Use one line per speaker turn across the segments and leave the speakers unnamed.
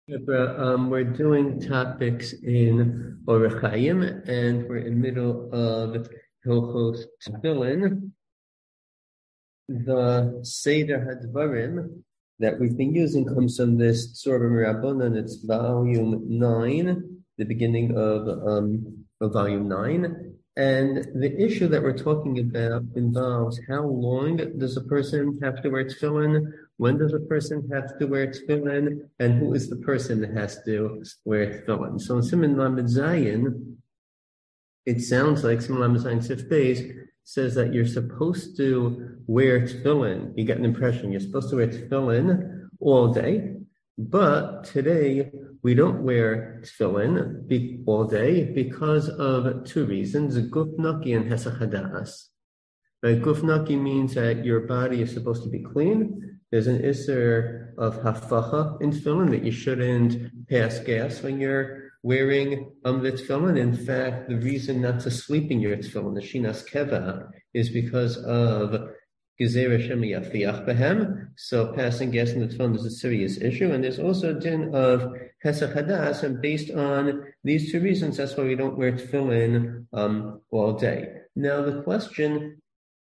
We're doing topics in Orach Chaim, and we're in the middle of Hilchos Tefillin. The Seder Hadvarim that we've been using comes from this Tzorah Rabbanan. It's volume 9, the beginning of volume 9. And the issue that we're talking about involves how long does a person have to wear tefillin, when does a person have to wear tefillin, and who is the person that has to wear tefillin. So in Siman Lamed Zayin, it sounds like Siman Lamed Zayin Sif Beis says that you're supposed to wear tefillin. You get an impression you're supposed to wear tefillin all day, but today we don't wear tefillin all day because of two reasons: guf naki and hesach hadas. Right? Guf naki means that your body is supposed to be clean. There's an isser of hafacha in tefillin that you shouldn't pass gas when you're wearing the tefillin. In fact, the reason not to sleep in your tefillin, the shinas keva, is because of gezerah shem yafiach behem. So passing gas in the tefillin is a serious issue, and there's also a din of hesach hadas, and based on these two reasons, that's why we don't wear tefillin all day. Now, the question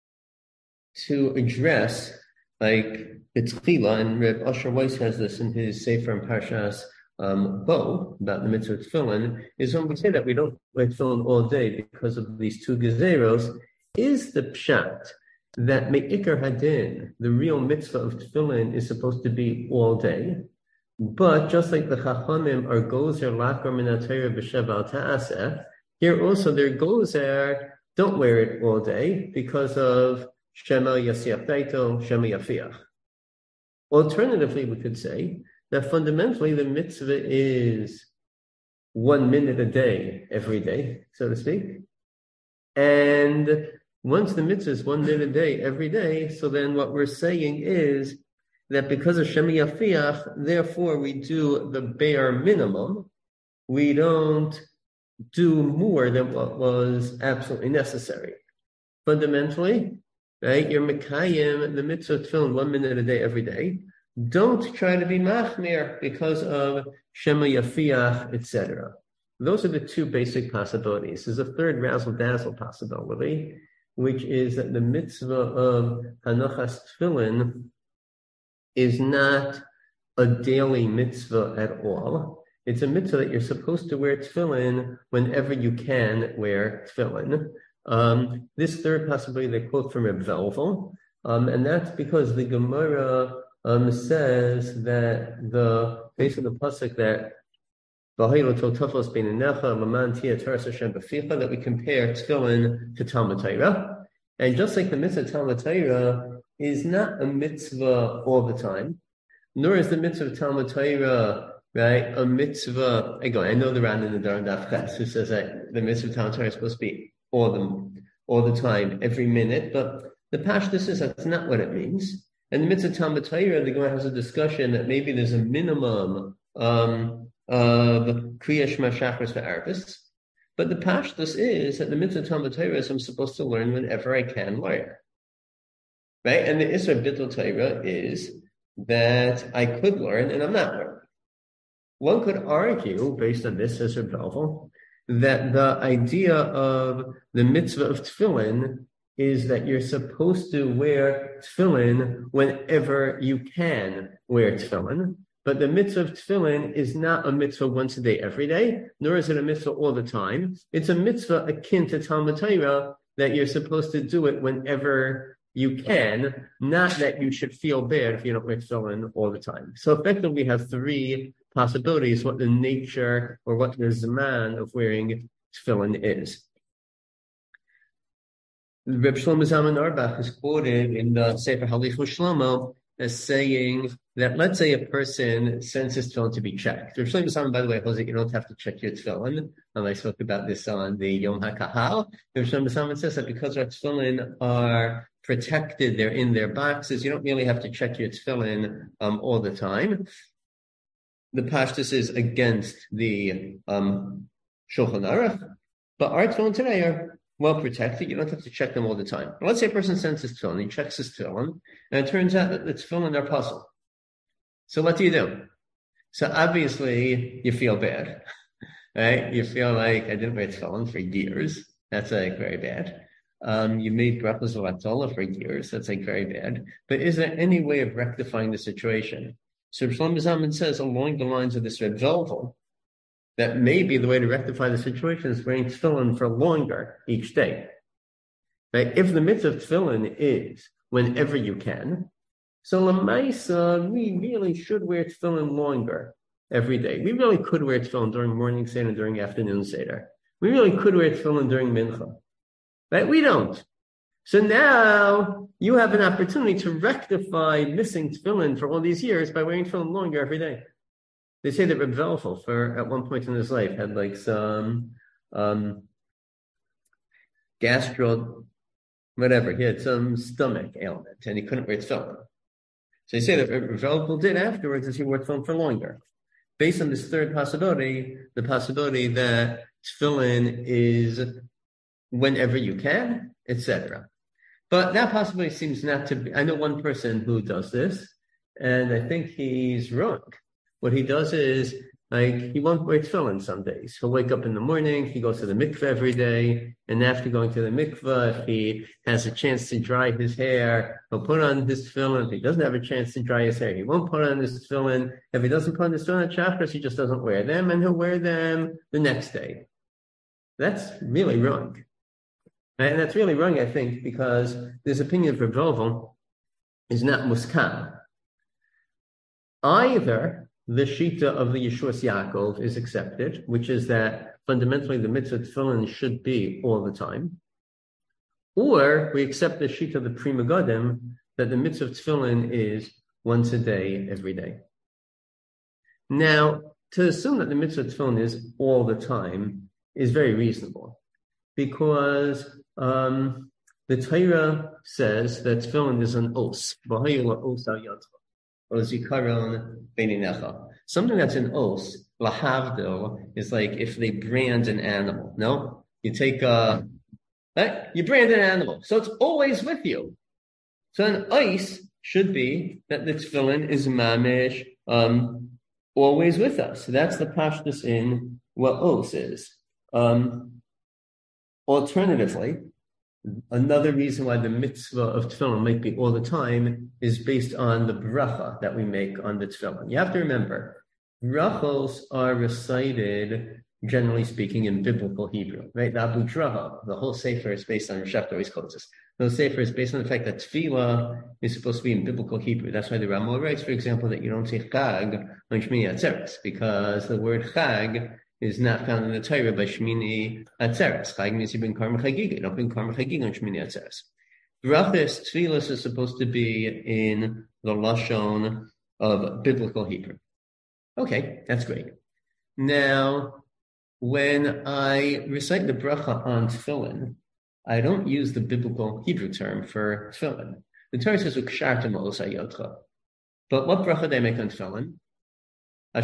to address, like it's chila, and Reb Asher Weiss has this in his Sefer and Parshas Bo about the mitzvah tefillin, is when we say that we don't wear tefillin all day because of these two gezeros, is the pshat that me'ikar hadin, the real mitzvah of tefillin, is supposed to be all day, but just like the chachamim are gozer lakar min haTorah b'shev al ta'aseh, here also their gozer don't wear it all day because of shema yasiach daito, shema yafiach. Alternatively, we could say that fundamentally the mitzvah is 1 minute a day, every day, so to speak. And once the mitzvah is 1 minute a day, every day, so then what we're saying is that because of Shema Yafiach, therefore we do the bare minimum. We don't do more than what was absolutely necessary. Fundamentally, right, you're mekayim the mitzvah tefillin 1 minute a day, every day. Don't try to be machmir because of Shema Yafiach, etc. Those are the two basic possibilities. There's a third razzle-dazzle possibility, which is that the mitzvah of Hanachas Tefillin is not a daily mitzvah at all. It's a mitzvah that you're supposed to wear tefillin whenever you can wear tefillin. This third possibility they quote from Reb Velvel, and that's because the Gemara says that based on the pasuk that that we compare tefillin to Talmud Torah, and just like the mitzvah Talmud Torah is not a mitzvah all the time, nor is the mitzvah of Talmud Torah, right, a mitzvah. I know the Ran in the Daran Daf Ches who says that the mitzvah of Talmud Torah is supposed to be all the time, every minute, but the pashtus is that's not what it means. And the mitzvah Talmud Torah, the Gemara has a discussion that maybe there's a minimum of Kriya Shema Shachris for Arabis, but the pashtus is that the mitzvah Talmud Torah is I'm supposed to learn whenever I can learn. Right? And the Isra Bittul Torah is that I could learn and I'm not learning. One could argue, based on this Isra Belvel, that the idea of the mitzvah of tefillin is that you're supposed to wear tefillin whenever you can wear tefillin, but the mitzvah of tefillin is not a mitzvah once a day, every day, nor is it a mitzvah all the time. It's a mitzvah akin to Talmud Torah that you're supposed to do it whenever you can, not that you should feel bad if you don't wear tefillin all the time. So effectively we have three possibilities what the nature or what the zman of wearing tefillin is. Reb Shlomo Zalman Auerbach is quoted in the Sefer Halichos Shlomo as saying that let's say a person sends his tefillin to be checked. Reb Shlomo Zalman, by the way, holds that you don't have to check your tefillin, and I spoke about this on the Yom HaKahal. Reb Shlomo Zalman says that because our tefillin are protected, they're in their boxes, you don't really have to check your tefillin all the time. The pashtus is against the Shulchan Aruch, but our tefillin today are well protected. You don't have to check them all the time. But let's say a person sends his tefillin, he checks his tefillin, and it turns out that the tefillin are puzzle. So what do you do? So obviously you feel bad, right? You feel like I didn't wear tefillin for years. That's like very bad. You made brachos l'atola for years. That's like very bad. But is there any way of rectifying the situation? So Shlomo Zalman says along the lines of this Reb Velvel, that maybe the way to rectify the situation is wearing tefillin for longer each day. Right? If the mitzvah of tefillin is whenever you can, so l'maisa, we really should wear tefillin longer every day. We really could wear tefillin during morning seder and during afternoon seder. We really could wear tefillin during mincha. Right? We don't. So now you have an opportunity to rectify missing tefillin for all these years by wearing tefillin longer every day. They say that Reb Velvel, at one point in his life, had like some whatever. He had some stomach ailment, and he couldn't wear tefillin. So they say that Reb Velvel did afterwards is he wore tefillin for longer. Based on this third possibility, the possibility that tefillin is whenever you can, etc. But that possibility seems not to be. I know one person who does this, and I think he's wrong. What he does is, he won't wear tefillin some days. He'll wake up in the morning, he goes to the mikveh every day, and after going to the mikveh, if he has a chance to dry his hair, he'll put on his tefillin. If he doesn't have a chance to dry his hair, he won't put on his tefillin. If he doesn't put on his tefillin at Shacharis, he just doesn't wear them, and he'll wear them the next day. That's really wrong. And that's really wrong, I think, because this opinion of Reb Velvel is not muskam. Either the shita of the Yeshuas Yaakov is accepted, which is that fundamentally the mitzvah tefillin should be all the time, or we accept the shita of the Pri Megadim that the mitzvah tefillin is once a day, every day. Now, to assume that the mitzvah tefillin is all the time is very reasonable, because the Torah says that tefillin is an os. Something that's an os, lahavdil, is like if they brand an animal. No? You take you brand an animal, so it's always with you. So an ice should be that the tefillin is mamish, always with us. So that's the pashtus in what os is. Alternatively, another reason why the mitzvah of tefillin might be all the time is based on the bracha that we make on the tefillin. You have to remember, brachos are recited, generally speaking, in biblical Hebrew, right? The Abu Draha, the whole sefer is based on, Reshach always quotes this, the whole sefer is based on the fact that tefillah is supposed to be in biblical Hebrew. That's why the Ramah writes, for example, that you don't say chag on Shmini Atzeres, because the word chag is not found in the Torah by Shmini Atzeres. Chag means you've been karma chagiga. You don't been karma chagiga on Shmini Atzeres. Brachos, tefillah is supposed to be in the lashon of biblical Hebrew. Okay, that's great. Now, when I recite the bracha on tefillin, I don't use the biblical Hebrew term for tefillin. The Torah says ukshartem olos hayotcha. But what bracha do I make on tefillin? No?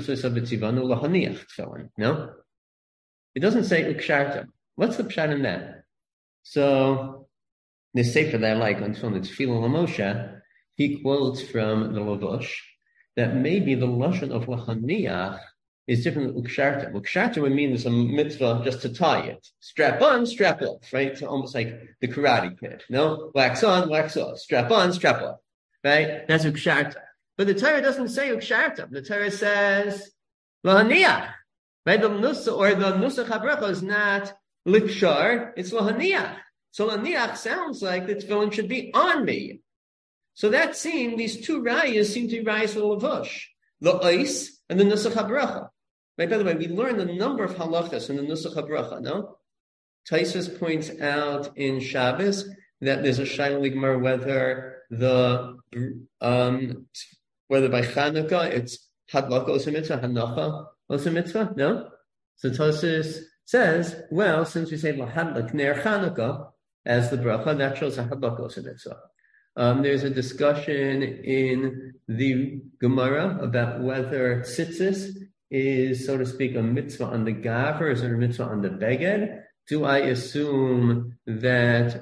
It doesn't say uksharta. What's the pshat in that? So the sefer that I like on tefillin, Tefillah L'Moshe, he quotes from the Lavush that maybe the lashon of lachaniach is different than uksharta. Uksharta would mean there's a mitzvah just to tie it. Strap on, strap off, right? So almost like the Karate Kid. No? Wax on, wax off. Strap on, strap off. Right? That's uksharta. But the Torah doesn't say uksharta. The Torah says lahaniach. Right? The nusach habracha is not likshar, it's lahaniach. So lahaniach sounds like the tefillin should be on me. So these two rayas seem to be rayas for lavush. The ois and the nusach habracha. Right? By the way, we learned a number of halachas in the nusach habracha, no? Taisus points out in Shabbos that there's a shayla ligmar whether by Chanukah it's hadlaka osa mitzvah, hanacha osa mitzvah, no? So Tosfos says, well, since we say lahadlak ner Chanukah as the bracha, that shows a hadlaka osa mitzvah. There's a discussion in the Gemara about whether tzitzis is, so to speak, a mitzvah on the gav or is it a mitzvah on the beged. Do I assume that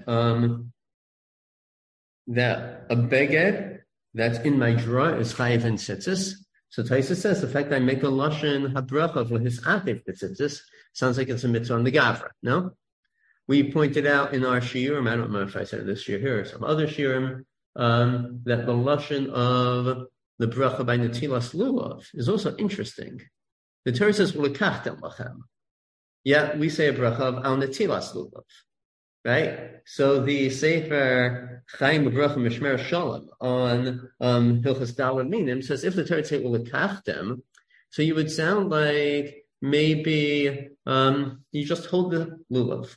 that a beged that's in my drawer is chayiv and tzitzis? So Taisa says the fact that I make a lashon habracha for his atif tzitzis sounds like it's a mitzvah on the gavra. No, we pointed out in our shiurim, I don't know if I said this shiur here or some other shiurim, that the lashon of the bracha by netilas lulav is also interesting. The Torah says "Ulekachtem lachem," yet we say a bracha of al netilas lulav, right? So the Sefer Chaim Bracha Mishmer Shalom on Hilchos Daled Minim says if the Torah say "Ulekachtem," so you would sound like maybe you just hold the lulav,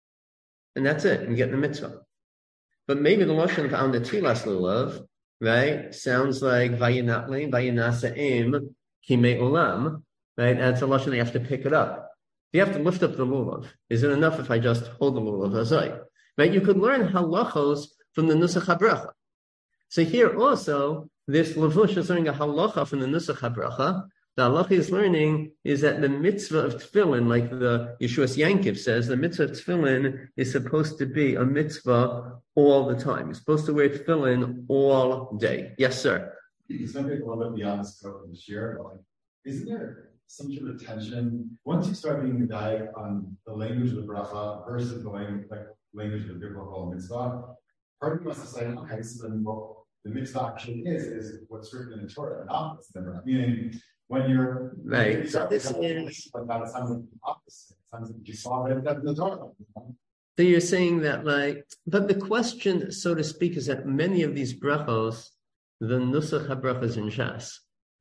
and that's it, and get the mitzvah. But maybe the lashon of al netilas lulav, right, sounds like vayinatlein vayinaseim kimei olam, right? That's a lashon you have to pick it up. You have to lift up the lulav. Is it enough if I just hold the lulav azay? Right? You could learn halachos from the nusach habracha. So here also, this levush is learning a halacha from the nusach habracha. The halacha he's learning is that the mitzvah of tefillin, like the Yeshuas Yankiv says, the mitzvah of tefillin is supposed to be a mitzvah all the time. You're supposed to wear tefillin all day. Yes, sir.
Some people a little bit beyond the scope of the shir, but isn't there some sort of tension once you start being medayek on the language of the bracha versus the language of the biblical mitzvah? Part of you wants to say, okay, so then what the mitzvah actually is what's written in the Torah, not what's in the bracha. Meaning, when you're
right, so this is,
but that sounds like the opposite. It sounds like you saw it in the Torah.
So you're saying that, like, but the question, so to speak, is that many of these brachos, the nusach habrachas in Shas,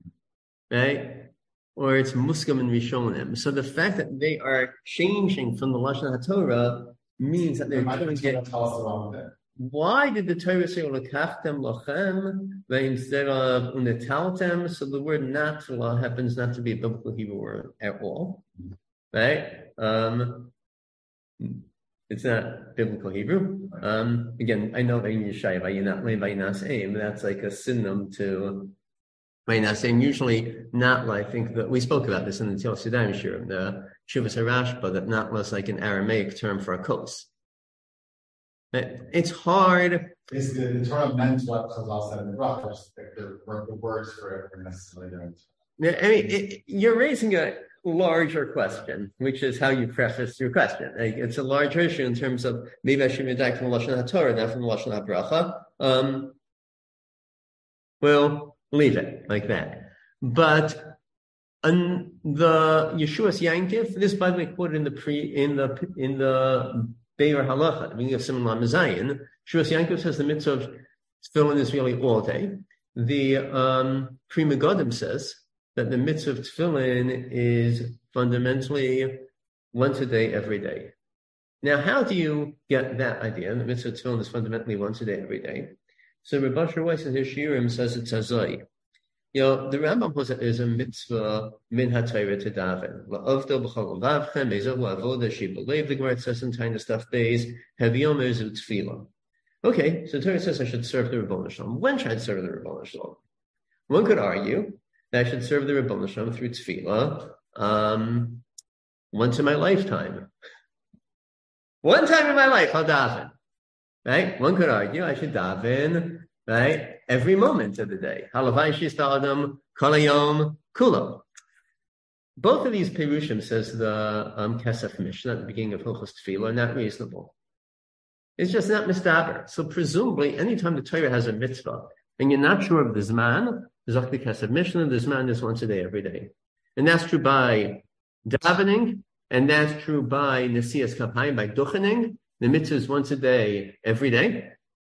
right? Or it's muskam and rishonim. So the fact that they are changing from the lashon haTorah means that they're going to get.
Tell us about it.
Why did the Torah say "Ulekachtem lachem" instead of "unetaltem"? So the word "natla" happens not to be a biblical Hebrew word at all, right? It's not biblical Hebrew. Again, I know in Yeshaya vayinaseim, that's like a synonym to vayinaseim. Usually, natla. I think that we spoke about this in the Tel Sidaim Shiurim, the Shuvas HaRashba, that natla is like an Aramaic term for a coat. It's hard.
Basically, the Torah meant what Chazal said in the bracha, just the words for it are necessarily there.
I mean, you're raising a larger question, which is how you preface your question. Like, it's a larger issue in terms of maybe I should be back from the lashon haTorah, not from the lashon habracha. We'll leave it like that. But the Yeshuas Yankiv, this by the way quoted in the Be'er Halacha, at the beginning of Simon Lam Zayin, Yeshuas Yankiv says the mitzvah of tefillin is really all day. The Pri Megadim says that the mitzvah of tefillin is fundamentally once a day, every day. Now, how do you get that idea? The mitzvah of tefillin is fundamentally once a day, every day. So Reb Asher Weiss in his shiurim says it's azay. You know, the Rambam holds that there's a mitzvah min haTorah to daven. La'avdo b'chol lavchem ezav la'avoda she believe the Gemara says in Tiny Stuff Days haviyom ezav tefillah. Okay, so Torah says I should serve the Rebbeinu Shalom. When should I serve the Rebbeinu Shalom? One could argue that I should serve the Rebbeinu Shalom through tefillah once in my lifetime. One time in my life I'll daven. Right? One could argue I should daven, right, every moment of the day. Halavai shista adam kol hayom kulo. Both of these perushim, says the Kesef Mishnah at the beginning of Hilchos Tefillah, are not reasonable. It's just not mistaber. So presumably, anytime the Torah has a mitzvah, and you're not sure of the Zman, Zok the Kesef Mishnah, the Zman is once a day, every day. And that's true by davening, and that's true by Nesias Kapayim, by duchening. The mitzvah is once a day, every day.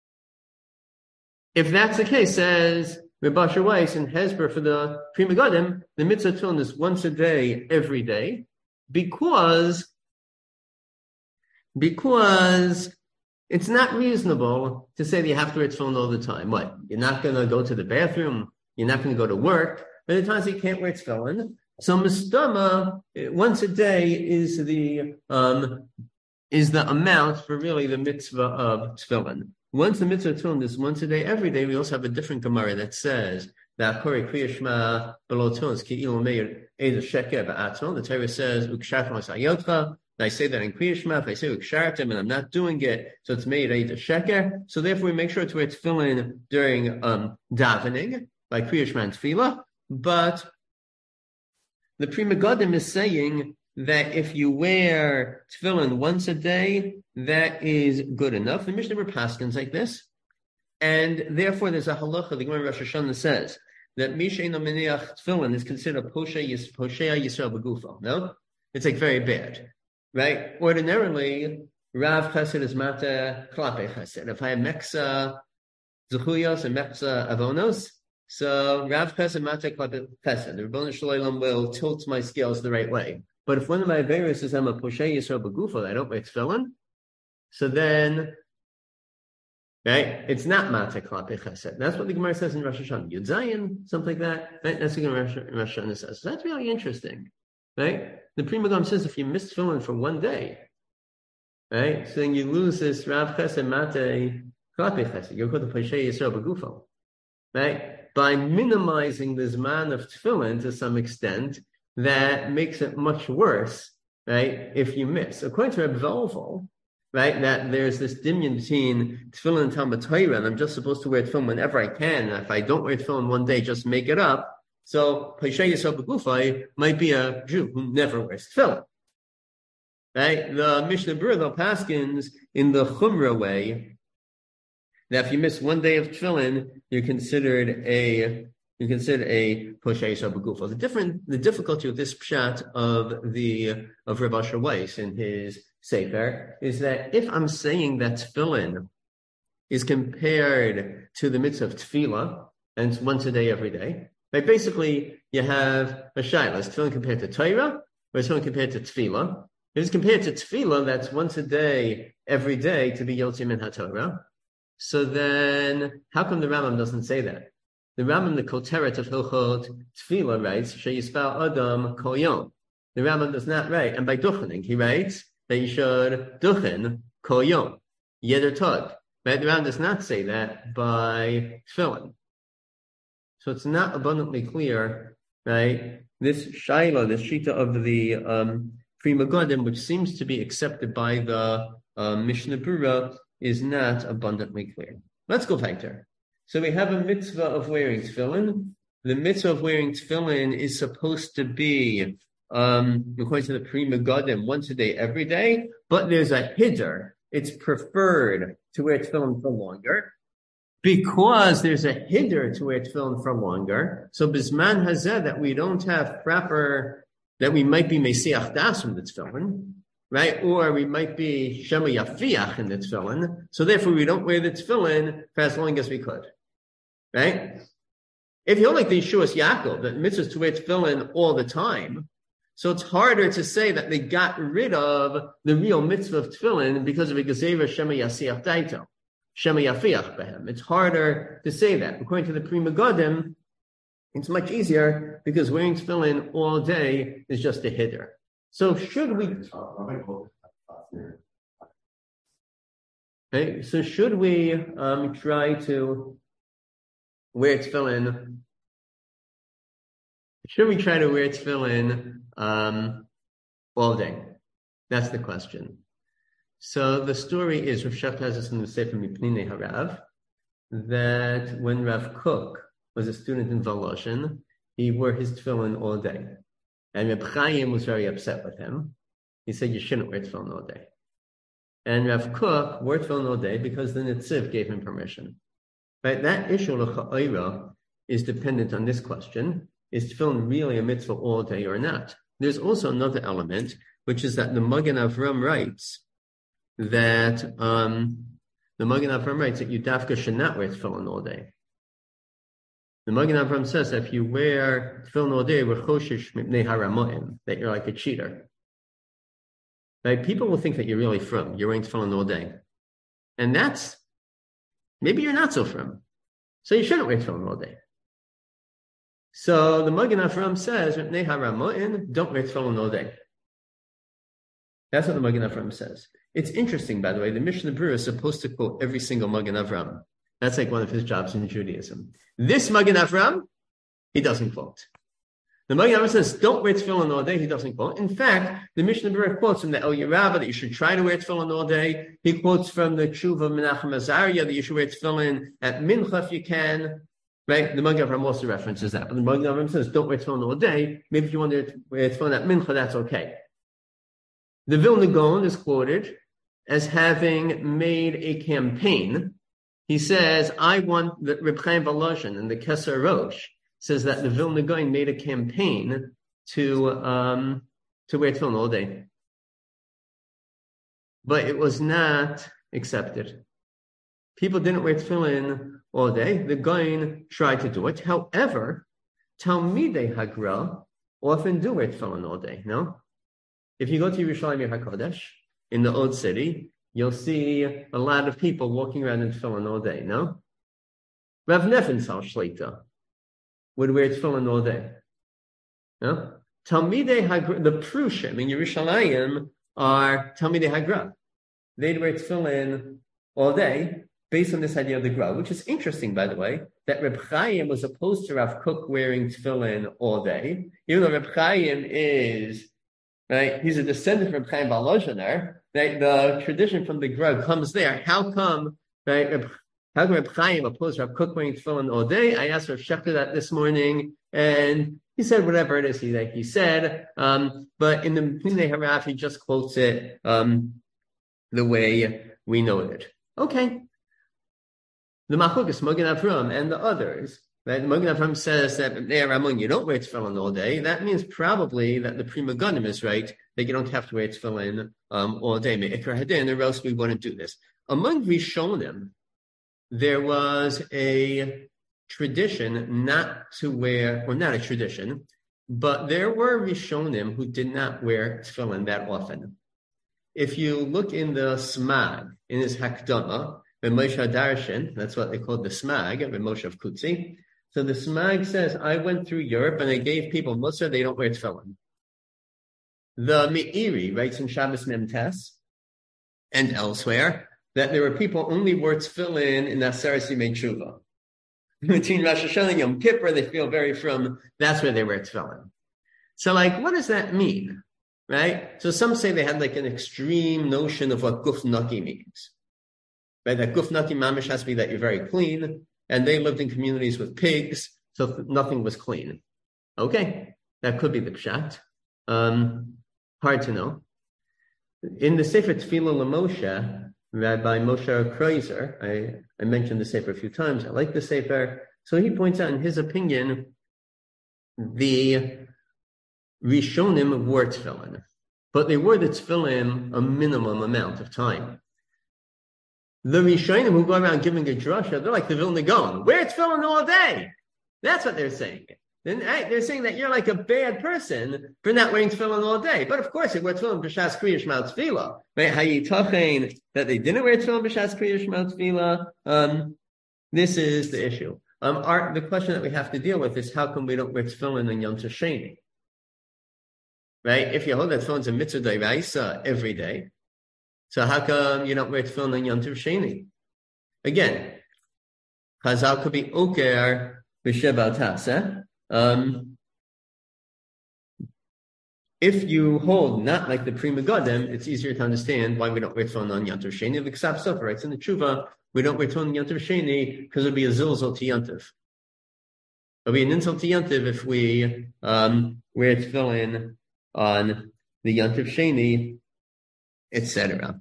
If that's the case, says Reb Asher Weiss in Hezber for the Pri Megadim, the mitzvah tefillin is once a day, every day, because it's not reasonable to say that you have to wear tefillin all the time. What? You're not going to go to the bathroom. You're not going to go to work. But at times you can't wear tefillin. So mistama, once a day is the amount for really the mitzvah of tefillin. Once the mitzvah of tefillin is once a day, every day, we also have a different Gemara that says that Kori Kriya Shema below tefillin ki ilu meir eda sheker ba'atzon. The Torah says ukshartem asayotcha. I say that in Kriya Shema. If I say ukshartem and I'm not doing it, so it's meir eda sheker. So therefore, we make sure to wear tefillin during davening by Kriya Shema and tefillah. But the Pri Megadim is saying that if you wear tefillin once a day, that is good enough. The Mishnah Paskins like this, and therefore there's a halacha. The Gemara Rosh Hashanah says that Misheino Miniach tefillin is considered Poshea Yisrael Begufo. No, it's like very bad, right? Ordinarily, Rav Chesed is Mata Klape Chesed. If I have Meksa Zechuyos and Meksa Avonos, so Rav Chesed Mata Klape Chesed, the Rebbeinu Shalom will tilt my scales the right way. But if one of my Averos is I'm a Poshea Yisrael Begufo, I don't wear tefillin, so then, right, it's not Mata Klape Chesed. That's what the Gemara says in Rosh Hashanah. Yud Zayin, something like that. Right? That's what the Gemara in Rosh Hashanah says. So that's really interesting, right? The Pri Megadim says if you miss tefillin for one day, right, so then you lose this Rav Chesed Mata Klape Chesed. You're called the Poshea Yisrael Begufo, right? By minimizing the Zman of tefillin to some extent, that makes it much worse, right, if you miss. According to Reb Volvo, right, that there's this dimion between tefillin and Talmud Torah, and I'm just supposed to wear tefillin whenever I can, and if I don't wear tefillin one day, just make it up. So, Poshea Yisrael Begufo might be a Jew who never wears tefillin. Right? The Mishnah Berurah, the Paskins, in the Chumrah way, that if you miss one day of tefillin, you're considered a Poshea Yisrael Begufo. The difficulty with this pshat of Reb Asher Weiss in his Sefer is that if I'm saying that tefillin is compared to the mitzvah of tefillah, and it's once a day every day, right? Basically, you have a shaila. Is tefillin compared to Torah, or is tefillin compared to tefillah? If it's compared to tefillah, that's once a day, every day, to be Yotzei Min HaTorah. So then, how come the Rambam doesn't say that? The Rambam, the Koteret of Hilchot Tefillah, writes, Sheyispal Adam Kol Yom. The Rambam does not write, and by duchening, he writes that you should duchen Kol Yom, Yeder Tod. Right? The Rambam does not say that by tefillin. So it's not abundantly clear, right? This shaila, this shita of the Pri Megadim, which seems to be accepted by the Mishnah Berurah, is not abundantly clear. Let's go back there. So we have a mitzvah of wearing tefillin. The mitzvah of wearing tefillin is supposed to be, according to the Pri Megadim, once a day, every day, but there's a hiddur. It's preferred to wear tefillin for longer. Because there's a hiddur to wear tefillin for longer, so bisman hazeh that we don't have proper, that we might be mesiach das from the tefillin, right? Or we might be shema yafiach in the tefillin, so therefore we don't wear the tefillin for as long as we could, right? If you hold like the Yeshuas Yaakov, that mitzvah is to wear tefillin all the time, so it's harder to say that they got rid of the real mitzvah of tefillin because of a gezerah shema yasiach daito. Shema yafiach behem. It's harder to say that. According to the Pri Megadim, it's much easier because wearing tefillin all day is just a hiddur. So should we? Okay, so should we try to wear tefillin? Should we try to wear tefillin all day? That's the question. So the story is, Rav Shechter has this in the Sefer Mipnei Harav, that when Rav Kook was a student in Volozhin, he wore his tefillin all day. And Reb Chaim was very upset with him. He said, you shouldn't wear tefillin all day. And Rav Kook wore tefillin all day because the Netziv gave him permission. Right? That issue, l'cha'ira, is dependent on this question. Is tefillin really a mitzvah all day or not? There's also another element, which is that the Magen Avram writes that the Magen Avram writes that you dafka should not wear tefillin all day. The Magen Avram says that if you wear tefillin all day, that you're like a cheater. Right? People will think that you're really frum. You're wearing tefillin all day. And that's, maybe you're not so frum. So you shouldn't wear tefillin all day. So the Magen Avram says, don't wear tefillin all day. That's what the Magen Avram says. It's interesting, by the way, the Mishnah Berurah is supposed to quote every single Magen Avram. That's like one of his jobs in Judaism. This Magen Avram, he doesn't quote. The Magen Avram says, don't wear tefillin all day, he doesn't quote. In fact, the Mishnah Berurah quotes from the Eliyah Rabbah that you should try to wear tefillin all day. He quotes from the Tshuva of Menachem Azariah that you should wear tefillin at Mincha if you can. right? The Magen Avraham also references that, but the Magen Avraham says don't wear tefillin all day. Maybe if you want to wear tefillin at mincha, that's okay. The Vilna Gaon is quoted as having made a campaign. He says, I want the Reb Chaim Volozhin and the Keser Rosh says that the Vilna Gaon made a campaign to wear tefillin all day. But it was not accepted. People didn't wear tefillin all day. The Gaon tried to do it. However, Talmidei Hagra often do wear tefillin all day, no? If you go to Yerushalayim HaKodesh, in the Old City, you'll see a lot of people walking around in tefillin all day, no? Rav Nefensal Shlita would wear tefillin all day. No? Talmidei Hagra, the Prushim in Yerushalayim are Talmidei Hagra. They'd wear tefillin all day based on this idea of the Gra, which is interesting, by the way, that Reb Chaim was opposed to Rav Kook wearing tefillin all day, even though Reb Chaim is, right, he's a descendant from Chaim Volozhin, right? The tradition from the Gra comes there. How come, right, how come Reb Chaim opposed Rav Kook wearing tefillin all day? I asked Rav Shechter that this morning, and he said whatever it is he said, but in the Pnei Harav, he just quotes it the way we know it. Okay. The Machukas, Magen Avraham, and the others, right? The Magen Avraham says that you don't wear tefillin all day. That means probably that the Pri Megadim is right, that you don't have to wear tefillin all day. Me'ikar hadin, or else we wouldn't do this. Among Rishonim, there was a tradition not to wear, or not a tradition, but there were Rishonim who did not wear tefillin that often. If you look in the Smag, in his Hakdama, Moshe Darshan, that's what they called the Smag, Moshe of Kutzi. So the Smag says, I went through Europe and I gave people Musar, they don't wear tefillin. The Meiri writes in Shabbos Memtes and elsewhere that there were people only wore tefillin in Aseres Yimei Tshuva. Between Rosh Hashanah and Yom Kippur, they feel very from, that's where they wear tefillin. So what does that mean? Right? So some say they had an extreme notion of what Guf Naki means. Right? That Guf Naki mamish has to be that you're very clean, and they lived in communities with pigs, so nothing was clean. Okay, that could be the pshat. Hard to know. In the Sefer Tefillah L'Moshe, Rabbi Moshe Kreuzer, I mentioned the Sefer a few times, I like the Sefer, so he points out in his opinion, the Rishonim wore tefillin, but they wore the tefillin a minimum amount of time. The Rishonim who go around giving a drasha, they're like the Vilna Gaon. Wear tefillin all day. That's what they're saying. They're saying that you're like a bad person for not wearing tefillin all day. But of course, they wear tefillin b'shas kriya shema tefillah. Right? Hayitachein that they didn't wear tefillin b'shas kriya shema tefillah. This is the issue. The question that we have to deal with is how come we don't wear tefillin on Yom Tov Sheni? Right? If you hold that tefillin's a mitzvah d'oraisa every day, so how come you don't wear tefillin on Yom Tov Sheni? Again, Chazal could be oker b'sheva taseh. If you hold not like the Pri Megadim, it's easier to understand why we don't wear tefillin on Yom Tov Sheni. The Ksav Sofer writes in the Tshuva, we don't wear tefillin on Yom Tov Sheni because it would be a zilzal to Yom Tov. It would be an insult to Yom Tov if we wear tefillin on the Yom Tov Sheni, etc.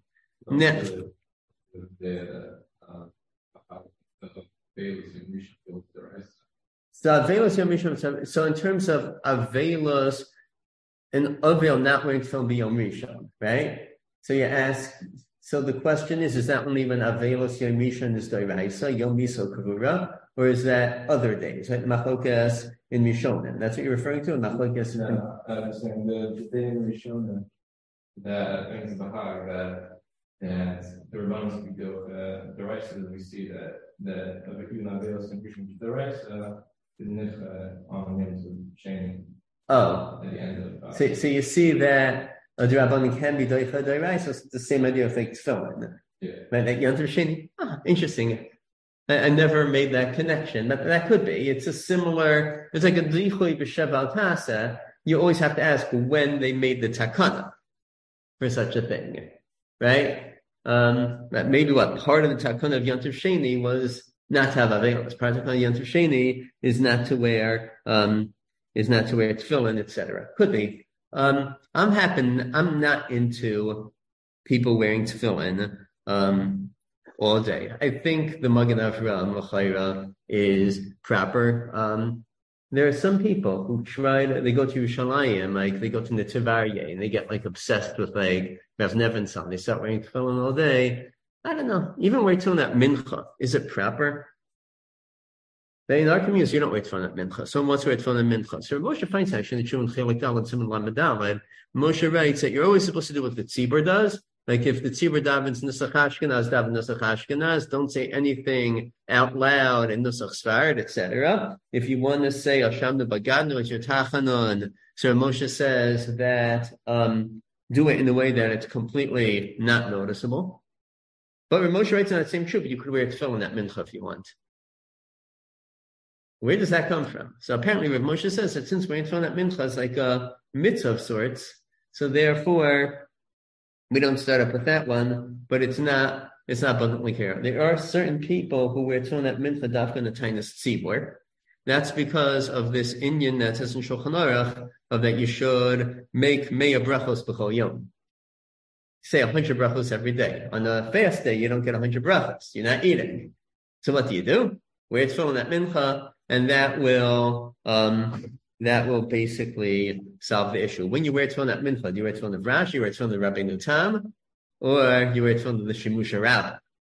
So in terms of Avelos, an Avel not wearing tefillin b'Yom Rishon, right? So you ask, so the question is that only when Avelos Yom Rishon is d'oraisa, Yom Miso Kavura, or is that other days, right? Machokas in Rishonim. That's what you're referring to? Machokas in
I'm saying the day in Rishonim, that brings the high that the Rabbans we go the right so that we see that even Avelos and Rishon the right on him to change.
Oh,
at the end of
so you see that the Rabbanim can be doicha doirai, so it's the same idea of tefillin.
Yeah.
Right, like Yom Tov Sheni. Interesting. I never made that connection, but that could be. It's a similar. It's like a dichui b'shev al tasa. You always have to ask when they made the takana for such a thing, right? Maybe part of the takana of Yom Tov Sheni was not to have avelos. Practically Yom Tov Sheni is not to wear tefillin, etc. Could be. I'm not into people wearing tefillin all day. I think the Magen Avraham L'chaira is proper. There are some people who they go to Yerushalayim, like they go to Netiv Aryeh, and they get like obsessed with like Rav Nevinson. They start wearing tefillin all day. I don't know. Even wearing tefillin at mincha, is it proper? In our community, you don't wear tefillin at mincha. Someone wants to wear tefillin at mincha. So Moshe finds actually in the Chuvin Chelik Daled Siman Lamed Daled, Moshe writes that you're always supposed to do what the tzibur does. Like if the tzibur davens Nusach Ashkenaz, daven Nusach Ashkenaz, don't say anything out loud in Nusach Sfarad, etc. If you want to say Hashem Bagadnu, it's your Tachanon. So Moshe says that do it in a way that it's completely not noticeable. But Moshe writes on that same truth, you could wear tefillin at mincha if you want. Where does that come from? So apparently Rav Moshe says that since wearing tefillin at mincha is like a mitzvah of sorts, so therefore we don't start up with that one, but it's not abundantly clear. There are certain people who wear tefillin at mincha dafka in the tiniest tzibur. That's because of this inyan that says in Shulchan Aruch of that you should make meya brachos b'chol yom. Say 100 brachos every day. On a fast day, you don't get 100 brachos. You're not eating. So what do? Wear tefillin at mincha, and that will basically solve the issue. When you wear tefillin at mincha, do you wear tefillin of Rashi, you wear tefillin of Rabbeinu Tam, or you wear tefillin of the Shimush Rabbah?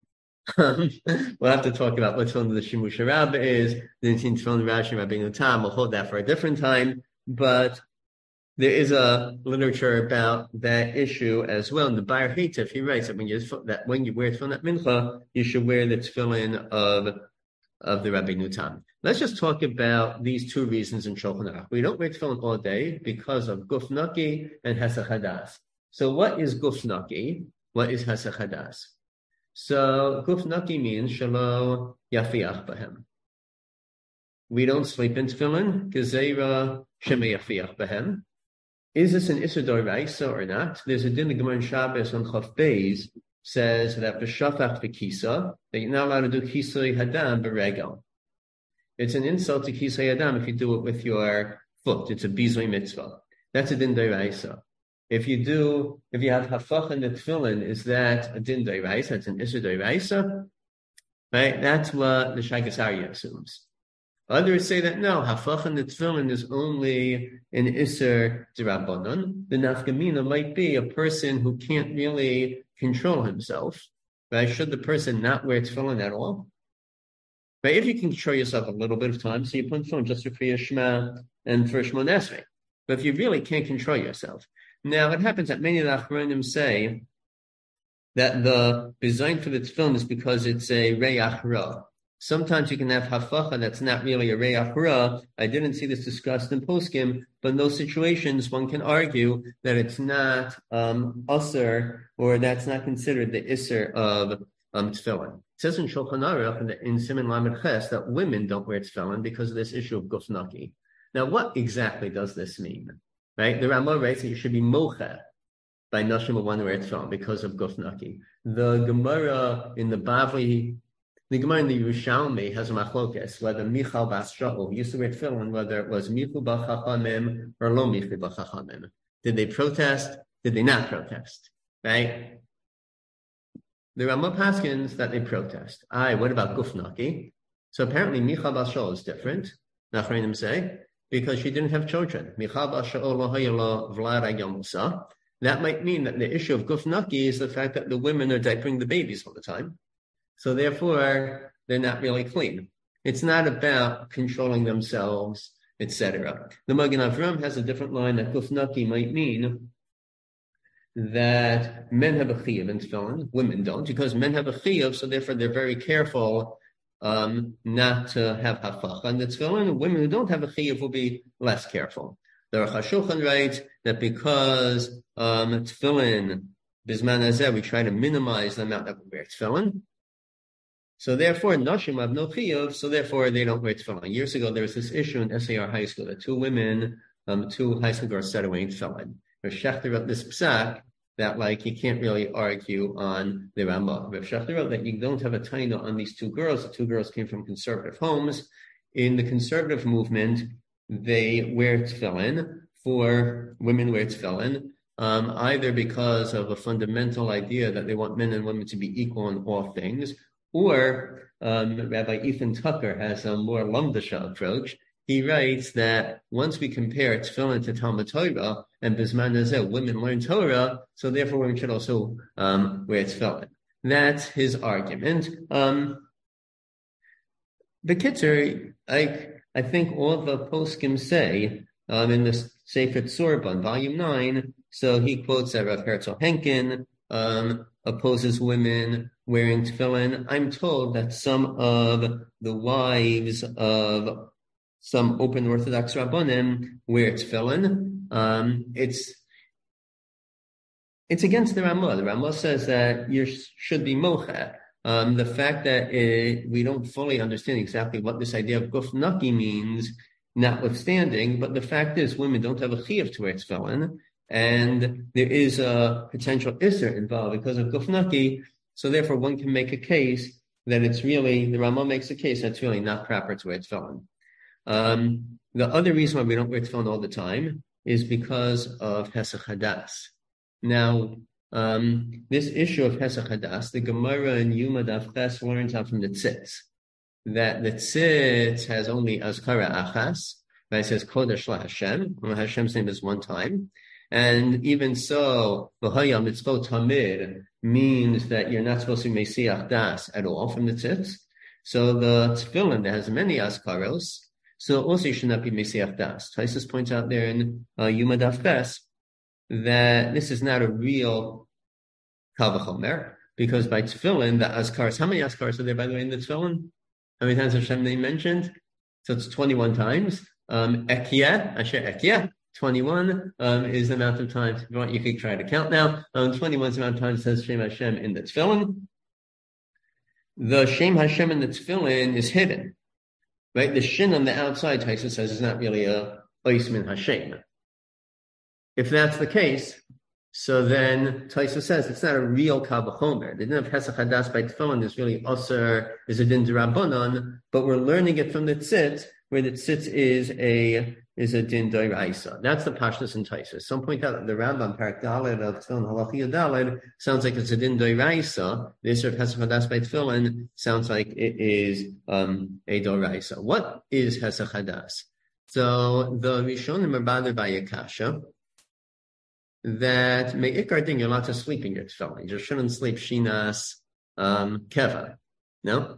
We'll have to talk about what tefillin of the Shimush Rabbah is. The tefillin of Rashi and Rabbeinu Tam, we'll hold that for a different time. But there is a literature about that issue as well. In the Bayer Heitev, he writes that when you wear tefillin at mincha, you should wear the tefillin of the Rabbeinu Tam. Let's just talk about these two reasons in Shulchan Aruch. We don't wear tefillin all day because of guf naki and hesach hadas. So what is guf naki? What is hesach hadas? So guf naki means shelo yafiach b'hem. We don't sleep in tefillin, gezeira shema yafiach b'hem. Is this an Issur D'Oraisa or not? There's a din of Gemara in Shabbos on Chaf Beis says that b'shafach v'kisa, that you're not allowed to do kisei hadam b'regel. It's an insult to kisei hadam if you do it with your foot. It's a bizui mitzvah. That's a din D'Oraisa. If you have hafach in the tefillin, is that a din D'Oraisa? It's an Issur D'Oraisa, right? That's what the Shaigas Aryeh assumes. Others say that no, hafach in the tefillin is only an Issur D'Rabbanan. The nafkamina might be a person who can't really control himself. Right? Should the person not wear tefillin at all? Right? If you can control yourself a little bit of time, so you put tefillin just for Kriya Shema and for Shemon Esrei. But if you really can't control yourself. Now, it happens that many of the Achronim say that the design for the tefillin is because it's a reyach ra. Sometimes you can have hafacha that's not really a reyach ra. I didn't see this discussed in poskim, but in those situations, one can argue that it's not usur, or that's not considered the isser of tefillin. It says in Shulchan Aruch in Siman Lamed Ches that women don't wear tefillin because of this issue of guf naki. Now, what exactly does this mean? Right? The Rambam writes that you should be mocha by nashim who want to wear tefillin because of guf naki. The Gemara in the Bavli. The Gemara in the Yerushalmi has a machlokes whether Michal Bas Shaul used to wear tefillin, whether it was Michu B'Chachamim or Lo Michu B'Chachamim. Did they protest? Did they not protest? Right? The Rambam paskins that they protest. What about guf naki? So apparently Michal Bas Shaul is different. Nachronim say because she didn't have children. Michal Bas Shaul lo haya lo v'la ragel musa. That might mean that the issue of guf naki is the fact that the women are diapering the babies all the time. So therefore, they're not really clean. It's not about controlling themselves, etc. The Magen Avraham has a different line that guf naki might mean that men have a chiyuv in tefillin, women don't, because men have a chiyuv, so therefore they're very careful not to have hafacha in the tefillin. Women who don't have a chiyuv will be less careful. The Aruch HaShulchan writes that because tefillin, bisman hazeh, we try to minimize the amount that we wear tefillin. So therefore, nashim have no chiyuv, so therefore they don't wear tefillin. Years ago, there was this issue in SAR High School that two high school girls started wearing tefillin. Shechter wrote this psak that like you can't really argue on the Rambam. Rav Shechter wrote that you don't have a taina on these two girls. The two girls came from conservative homes. In the conservative movement, they wear tefillin. For women wear tefillin, either because of a fundamental idea that they want men and women to be equal in all things, or Rabbi Ethan Tucker has a more Lamdasha approach. He writes that once we compare tefillin to Talmud Torah, and Bisman Nazeh, women learn Torah, so therefore women should also wear tefillin. That's his argument. The Kitzer, I think all the poskim say in the Sefer Tzorban, volume 9. So he quotes that Rav Herzl Henkin opposes women wearing tefillin. I'm told that some of the wives of some open Orthodox Rabbanim wear tefillin. It's against the Ramah. The Ramah says that you should be mocha. The fact that we don't fully understand exactly what this idea of guf naki means, notwithstanding, but the fact is women don't have a chiyuv to wear tefillin, and there is a potential isser involved because of guf naki, so therefore one can make a case that it's really, the Ramah makes a case that's really not proper to wear tefillin. The other reason why we don't wear tefillin all the time is because of Hesach Hadas. Now, this issue of Hesach Hadas, the Gemara in Yuma Daf Ches learns out from the Tzitz, that the Tzitz has only Azkara Achas, right? It says Kodesh La Hashem, when Hashem's name is one time, and even so, V'haya Mitzvot Tamid means that you're not supposed to be Mesiach Das at all from the Tzitz. So the Tefillin that has many Azkaros, so also you should not be Mesiach Das. Taisus points out there in Yuma Daf Ches that this is not a real Kal V'chomer, because by Tefillin, the Azkaros, how many Azkaros are there, by the way, in the Tefillin? How many times Hashem name mentioned? So it's 21 times. Ekyeh, Asher Ekyeh, 21 is the amount of times. If you want, you could try to count now. 21 is the amount of times it says Shem Hashem in the Tefillin. The Shem Hashem in the Tefillin is hidden. Right? The Shin on the outside, Taisa says, is not really a Oismin Hashem. If that's the case, so then Taisa says it's not a real Kal V'chomer. The din of Hesach Hadas by Tefillin is really Osir, is a din d'Rabbanan, but we're learning it from the Tzitz, where the Tzitz is a din d'Oraisa. That's the Pashtus and Taisa. Some point out that the Rambam Parak Daled of Tefillin Halachi Daled sounds like it's a din d'Oraisa. The issue of Hesach Hadas by Tefillin sounds like it is a d'Oraisa. What is Hesach Hadas? So the Rishonim are bothered by Akasha that me'ikar din, you're allowed to sleep in your tefillin. You just shouldn't sleep shinas keva. No?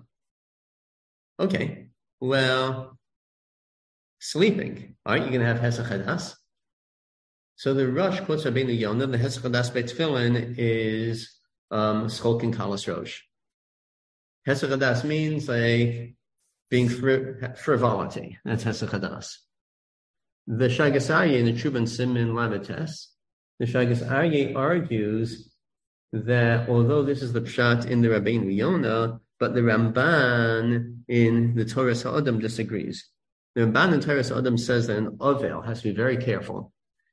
Okay. Well, sleeping. Aren't you going to have Hesach Hadas? So the Rosh quotes Rabbeinu Yonah, the Hesach Hadas by tefillin is scholking kalas rosh. Hesach Hadas means like being frivolity. That's Hesach Hadas. The Shagas Aryeh in the Chuban Simin Lametes, the Shagas Aryeh argues that although this is the pshat in the Rabbeinu Yonah, but the Ramban in the Torah Sa'adam disagrees. The Ramban in Torah Sa'adam says that an Ovel has to be very careful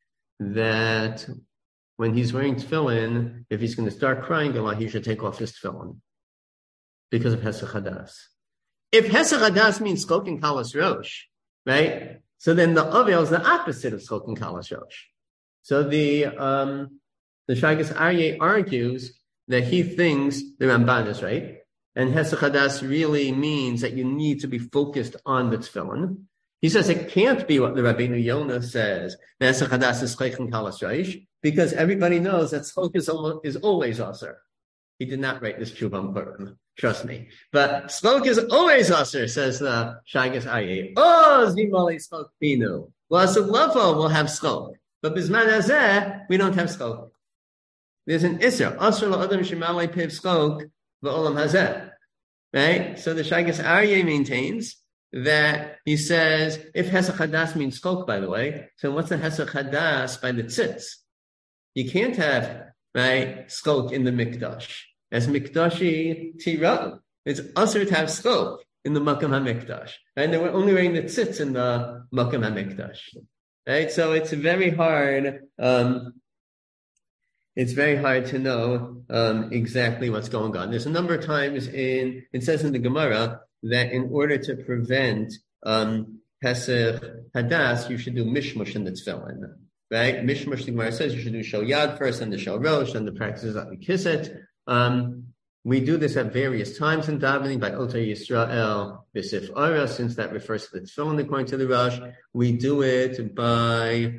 that when he's wearing tefillin, if he's going to start crying a lot, he should take off his tefillin because of Hesach Hadas. If Hesach Hadas means Skokin Kalas Rosh, right? So then the Ovel is the opposite of Skokin Kalas Rosh. So the Shagas Aryeh argues that he thinks the Ramban is right, and Hesach Hadas really means that you need to be focused on the tefillin. He says it can't be what the Rabbeinu Yonah says, Hesach Hadas is Chaychen Kalas Rosh, because everybody knows that Schok is always Aser. He did not write this Chubam Purim, trust me. But Schok is always Aser, says the Shagas Aryeh. Oh, Zimali Schok Binu. Well, so Lavo will have Schok. But Bisman Hazeh, we don't have Schok. There's an Isser. Asr la'adam shemalei piv Schok v'olam Hazeh. Right? So the Shagas Aryeh maintains that he says, if Hesach Hadas means Schok, by the way, so what's the Hesach Hadas by the Tzitz? You can't have, right, Schok in the Mikdash. As Mikdashi Tirah. It's Asr to have Schok in the Makam HaMikdash. And they were only wearing the Tzitz in the Makam HaMikdash. Right, so it's very hard. it's very hard to know exactly what's going on. There's a number of times it says in the Gemara that in order to prevent Pesach Hadas, you should do mishmush in the tefillin, right? Mishmush, the Gemara says you should do shel yad first, and the shel rosh, and the practice is that we kiss it. We do this at various times in davening by Ota Yisrael B'Sif Ara, since that refers to the tefillin according to the Rosh. We do it by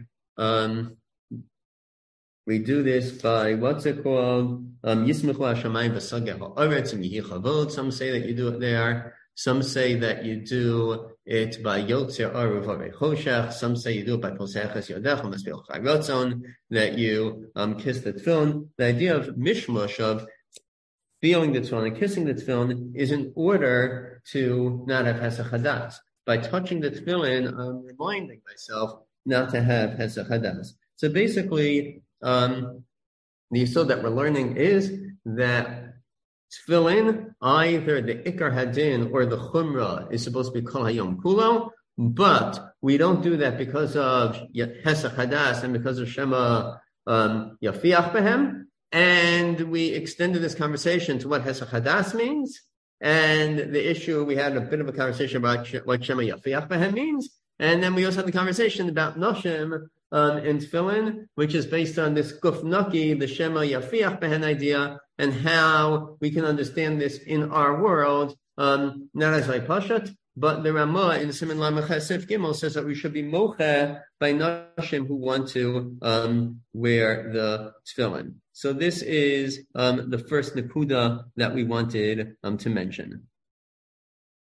what's it called? Yismech Hashamayim v'Sageh Ha'aretz and Yehi Chavod. Some say that you do it there. Some say that you do it by Yotzer Aruv Harei Choshech. Some say you do it by Poseches Yodecha Maspil Chai Ratzon, that you kiss the tefillin. The idea of mishmush, of feeling the tefillin and kissing the tefillin, is in order to not have Hesach Hadas. By touching the tefillin, I'm reminding myself not to have Hesach Hadas. So basically, the yesod that we're learning is that tefillin, either the Ikar Hadin or the Chumrah, is supposed to be Kol Hayom Kulo, but we don't do that because of Hesach Hadas and because of Shema Yafiach Behem. And we extended this conversation to what Hesach Hadas means. And the issue, we had a bit of a conversation about what Shema Yafiach Behem means. And then we also had the conversation about Noshim in Tefillin, which is based on this Guf Naki, the Shema Yafiach Behem idea, and how we can understand this in our world, not as like Pashat, but the Ramah in Siman Lamed Chesef Gimel says that we should be mocheh by Nashim who want to wear the Tefillin. So this is the first Nakuda that we wanted to mention.